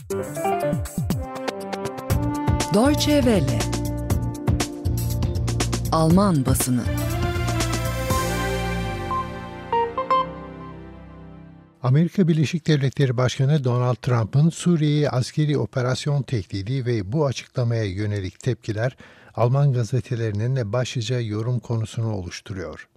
Deutsche Welle. Alman basını. Amerika Birleşik Devletleri Başkanı Donald Trump'ın Suriye'ye askeri operasyon tehdidi ve bu açıklamaya yönelik tepkiler Alman gazetelerinin başlıca yorum konusunu oluşturuyor.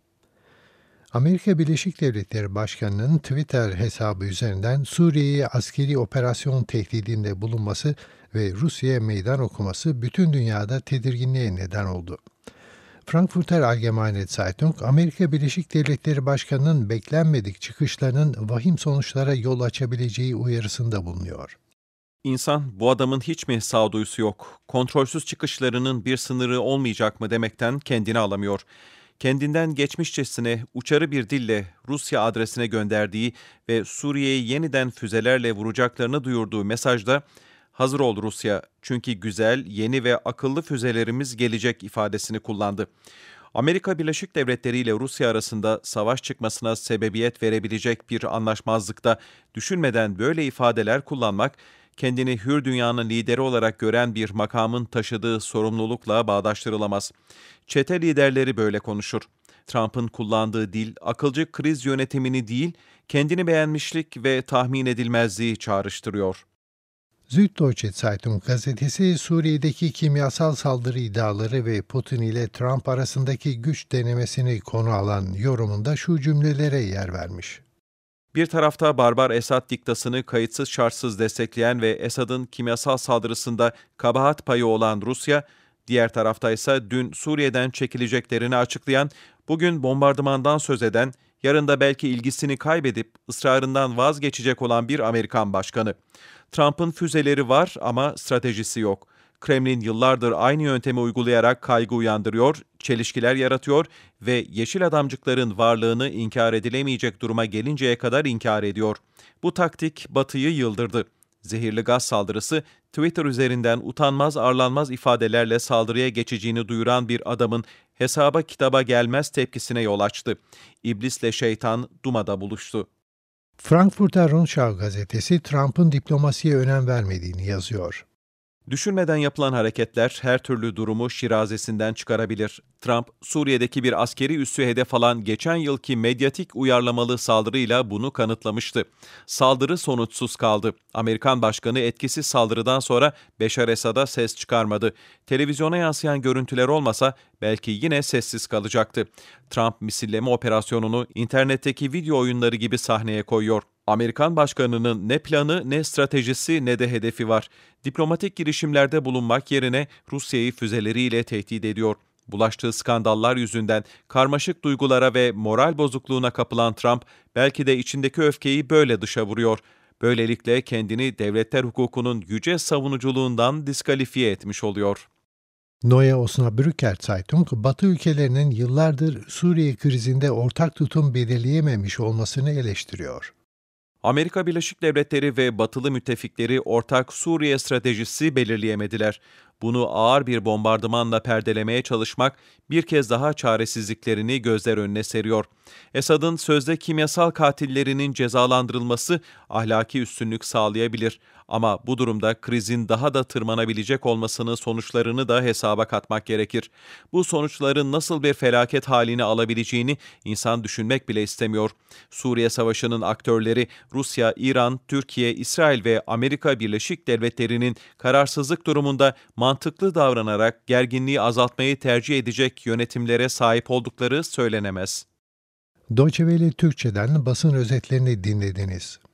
Amerika Birleşik Devletleri Başkanı'nın Twitter hesabı üzerinden Suriye'ye askeri operasyon tehdidinde bulunması ve Rusya'ya meydan okuması bütün dünyada tedirginliğe neden oldu. Frankfurter Allgemeine Zeitung, Amerika Birleşik Devletleri Başkanı'nın beklenmedik çıkışlarının vahim sonuçlara yol açabileceği uyarısında bulunuyor. İnsan, bu adamın hiç mi sağduyusu yok, kontrolsüz çıkışlarının bir sınırı olmayacak mı demekten kendini alamıyor. Kendinden geçmişçesine uçarı bir dille Rusya adresine gönderdiği ve Suriye'yi yeniden füzelerle vuracaklarını duyurduğu mesajda "Hazır ol Rusya, çünkü güzel, yeni ve akıllı füzelerimiz gelecek" ifadesini kullandı. Amerika Birleşik Devletleri ile Rusya arasında savaş çıkmasına sebebiyet verebilecek bir anlaşmazlıkta düşünmeden böyle ifadeler kullanmak, kendini hür dünyanın lideri olarak gören bir makamın taşıdığı sorumlulukla bağdaştırılamaz. Çete liderleri böyle konuşur. Trump'ın kullandığı dil, akılcı kriz yönetimini değil, kendini beğenmişlik ve tahmin edilmezliği çağrıştırıyor. Süddeutsche Zeitung gazetesi Suriye'deki kimyasal saldırı iddiaları ve Putin ile Trump arasındaki güç denemesini konu alan yorumunda şu cümlelere yer vermiş. Bir tarafta barbar Esad diktasını kayıtsız şartsız destekleyen ve Esad'ın kimyasal saldırısında kabahat payı olan Rusya, diğer tarafta ise dün Suriye'den çekileceklerini açıklayan, bugün bombardımandan söz eden, yarın da belki ilgisini kaybedip ısrarından vazgeçecek olan bir Amerikan başkanı. Trump'ın füzeleri var ama stratejisi yok. Kremlin yıllardır aynı yöntemi uygulayarak kaygı uyandırıyor, çelişkiler yaratıyor ve yeşil adamcıkların varlığını inkar edilemeyecek duruma gelinceye kadar inkar ediyor. Bu taktik Batı'yı yıldırdı. Zehirli gaz saldırısı, Twitter üzerinden utanmaz arlanmaz ifadelerle saldırıya geçeceğini duyuran bir adamın hesaba kitaba gelmez tepkisine yol açtı. İblisle şeytan Duma'da buluştu. Frankfurter Rundschau gazetesi Trump'ın diplomasiye önem vermediğini yazıyor. Düşünmeden yapılan hareketler her türlü durumu şirazesinden çıkarabilir. Trump, Suriye'deki bir askeri üssü hedef alan geçen yılki medyatik uyarlamalı saldırıyla bunu kanıtlamıştı. Saldırı sonuçsuz kaldı. Amerikan başkanı etkisiz saldırıdan sonra Beşar Esad'a ses çıkarmadı. Televizyona yansıyan görüntüler olmasa belki yine sessiz kalacaktı. Trump misilleme operasyonunu internetteki video oyunları gibi sahneye koyuyor. Amerikan başkanının ne planı, ne stratejisi, ne de hedefi var. Diplomatik girişimlerde bulunmak yerine Rusya'yı füzeleriyle tehdit ediyor. Bulaştığı skandallar yüzünden karmaşık duygulara ve moral bozukluğuna kapılan Trump, belki de içindeki öfkeyi böyle dışa vuruyor. Böylelikle kendini devletler hukukunun yüce savunuculuğundan diskalifiye etmiş oluyor. Neue Osnabrücker Zeitung, Batı ülkelerinin yıllardır Suriye krizinde ortak tutum belirleyememiş olmasını eleştiriyor. Amerika Birleşik Devletleri ve batılı müttefikleri ortak Suriye stratejisi belirleyemediler. Bunu ağır bir bombardımanla perdelemeye çalışmak bir kez daha çaresizliklerini gözler önüne seriyor. Esad'ın sözde kimyasal katillerinin cezalandırılması ahlaki üstünlük sağlayabilir. Ama bu durumda krizin daha da tırmanabilecek olmasının sonuçlarını da hesaba katmak gerekir. Bu sonuçların nasıl bir felaket halini alabileceğini insan düşünmek bile istemiyor. Suriye Savaşı'nın aktörleri Rusya, İran, Türkiye, İsrail ve Amerika Birleşik Devletleri'nin kararsızlık durumunda mantıklı davranarak gerginliği azaltmayı tercih edecek yönetimlere sahip oldukları söylenemez. Deutsche Welle Türkçe'den basın özetlerini dinlediniz.